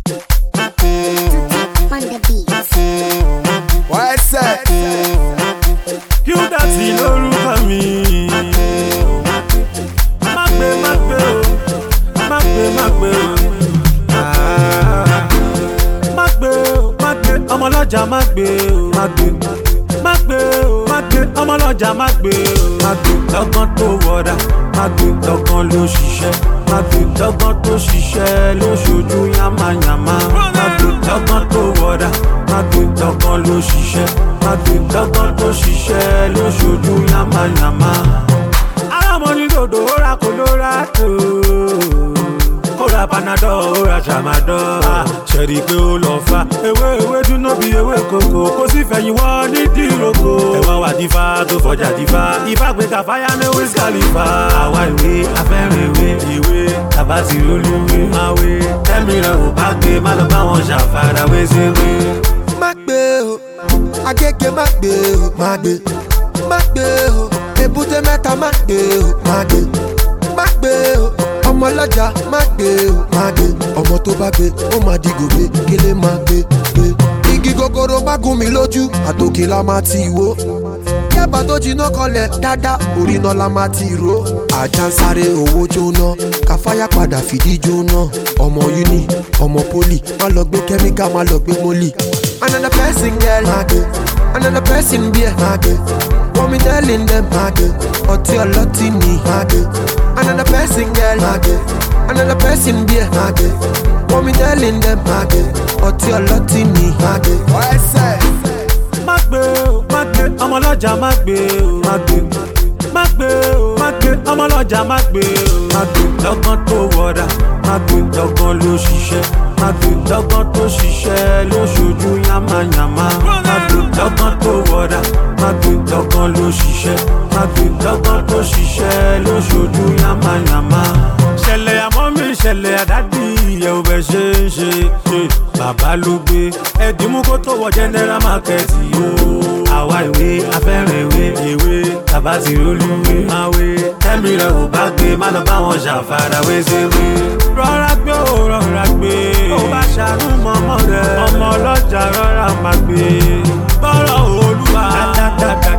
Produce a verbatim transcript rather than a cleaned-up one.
On the beat. What's up? You that's in lórúkọ mi. Má gbé, má gbé o. Má gbé, má gbé o. Ah. Má gbé o, má gbé. Ọmọ ọlọ́jà má gbé o. Má gbé. Má gbé o, má gbé. Ọmọ ọlọ́jà má gbé o. Má gbé. Lọ́gán tó wọ̀dà. Má gbé. Lọ́gán ló ṣiṣẹ́. Má gbé. Lọ́gán tó ṣiṣẹ́ ló ṣojú yàmàyàmà. Má gbé. Lọ́gán tó wọ̀dà. Má gbé. Lọ́gán ló ṣiṣẹ́. Má gbé. Lọ́gán tó ṣiṣẹ́ ló ṣojú yàmàyàmà. Alámọ̀ ní dòdò ó ra Colorado. Ó ra Panadol, ó ra Tramadol. Ṣẹ̀rí pé ó lọ fa ewé ewé dúná bí ewé kòkó. Kó sì fẹ̀yìn wọ́n ní dìrókò. Ẹ̀wọ̀n wà dífá tó fọjà dífá. Ifá gbé kàfáyà ní Wiz Khalifa. Àwa ìwé afẹ́rìn ìwé ìwé tàbá ti olúwe. Máa wé tẹ́mi rẹ̀ ò bá gbé má lọ bá wọn ṣàfàrà wé sí wé. Má gbé o, Agége má gbé o, má gbé. Má gbé o, Èbúté Mẹ́ta má gbé o, má gbé. Má gbé o, ọmọ ọlọ́jà má gbé o, má gbé. Ọmọ tó bá gbé, ó máa di gòbé, kílé má gbé gbé. Igi gogoro má gún mi lójú, àtòkè la máa ti wó. Yẹ́bà tó jiná kanlẹ̀ dáadáa, orí iná la máa ti ró. Àjà ń sáré owó jóná, káfáyà padà fìdí jóná. Ọmọ uni, ọmọ poli, má lọ gbé kẹ́míkà, má lọ gbé mólì. Another person girl, má gbé. Another person beer, má gbé. Wọ́n mi telling them, má gbé. Ọtí ọlọ́tí ni, má gbé. Another person girl, má gbé. Another person beer, má gbé. Wọ́n mi telling them, má gbé. Ọtí ọlọ́tí ni, má gbé. What's up? Má gbé o, má gbé. Ọmọ ọlọ́jà má gbé o. Má gbé. Má gbé o, má gbé. Ọmọ ọlọ́jà má gbé o. Má gbé. Lọ́gán tó wọ̀dà. Má gbé. Lọ́gán ló ṣiṣẹ́. Má gbé. Lọ́gán tó ṣiṣẹ́ ló ṣojú yàmàyàmà. Má gbé. Lọ́gán tó wọ̀dà. Má gbé. Lọ́gán ló ṣiṣẹ́. Má gbé. Lọ́gán tó ṣiṣẹ́ ló ṣojú yàmàyàmà. Ṣẹlẹ̀ àmọ́ mi ṣẹlẹ̀ àdádì ìyẹ̀ ò bẹ̀ ṣe é ṣe. Bàbá ló gbé ẹ̀dínmú kó tó wọ general market yìí o. Àwa ìwé afẹ́rìn ìwé ìwé tàbá ti olúwe. Máa wé tẹ́mi rẹ̀ ò bá gbé má lọ bá wọn ṣàfàrà wé sí wé. Rọra gbé o rọra gbé. Ó bá ṣàánú mọ́mọ́ rẹ̀. Ọmọ ọlọ́jà rọra máa gbé. Bọ́rọ̀ Olúwa. Dáadáa